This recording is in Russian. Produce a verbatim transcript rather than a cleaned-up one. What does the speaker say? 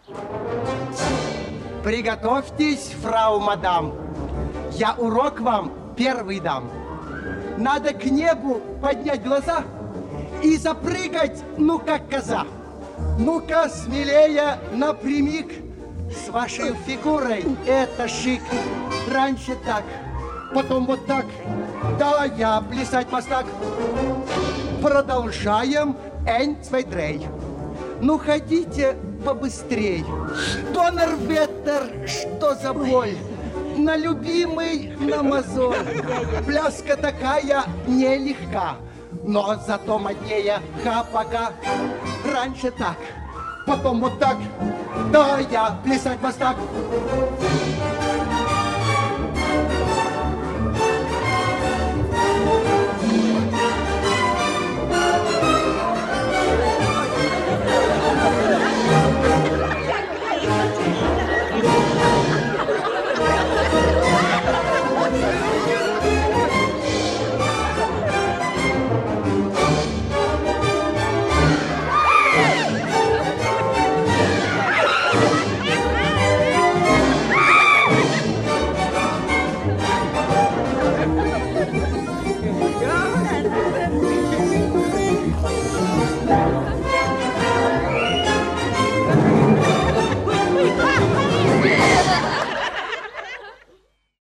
Приготовьтесь, фрау мадам. Я урок вам первый дам. Надо к небу поднять глаза и запрыгать, ну, как коза. Ну-ка, смелее, напрямик. С вашей фигурой это шик. Раньше так, потом вот так. Да, я плясать мастак. Продолжаем. Ein, zwei, drei. Ну, ходите побыстрей. Донер-ветер, что за боль? На любимый, на мозоль. Пляска такая нелегка, но зато моднее ха-пока. Раньше так, потом вот так. Да, я плясать мастак.